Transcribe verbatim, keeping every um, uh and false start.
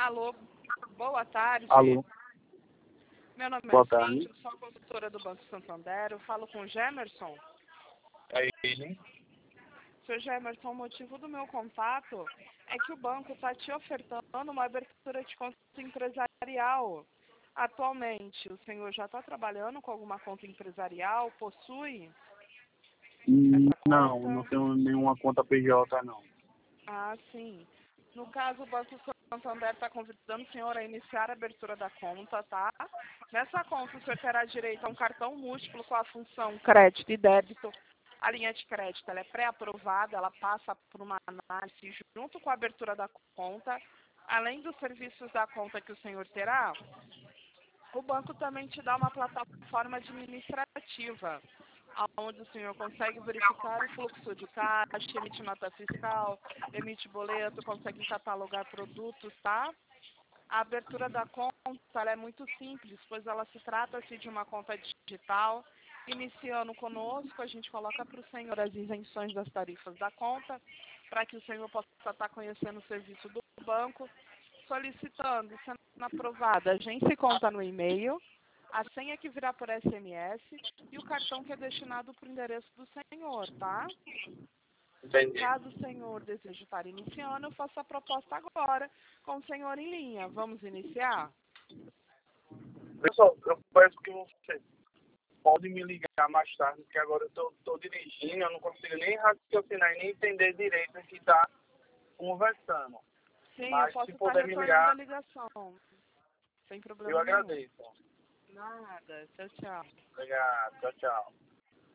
Alô, boa tarde. Alô, Meu nome boa é tarde. Cíntia, sou a consultora do Banco Santander. Eu falo com o Gemerson. É ele. Seu Gemerson, o motivo do meu contato é que o banco está te ofertando uma abertura de conta empresarial. Atualmente, o senhor já está trabalhando com alguma conta empresarial? Possui Hum, essa Não, conta? não tenho nenhuma conta P J, não. Ah, sim. No caso, o Banco Santander está convidando o senhor a iniciar a abertura da conta, tá? Nessa conta, o senhor terá direito a um cartão múltiplo com a função crédito e débito. A linha de crédito ela é pré-aprovada, ela passa por uma análise junto com a abertura da conta. Além dos serviços da conta que o senhor terá, o banco também te dá uma plataforma administrativa, onde o senhor consegue verificar o fluxo de caixa, emite nota fiscal, emite boleto, consegue catalogar produtos, tá? A abertura da conta ela é muito simples, pois ela se trata-se de uma conta digital. Iniciando conosco, a gente coloca para o senhor as isenções das tarifas da conta, para que o senhor possa estar conhecendo o serviço do banco, solicitando, sendo aprovada, a agência e conta no e-mail, a senha que virá por S M S e o cartão que é destinado para o endereço do senhor, tá? Entendi. Caso o senhor deseje estar iniciando, eu faço a proposta agora com o senhor em linha. Vamos iniciar? Pessoal, eu peço que você pode me ligar mais tarde, porque agora eu estou dirigindo, eu não consigo nem raciocinar e nem entender direito o que está conversando. Sim, eu Mas posso se estar puder me retornando a ligar, ligação, sem eu problema nenhum. agradeço. Nada, tchau, tchau. Obrigado, tchau, tchau.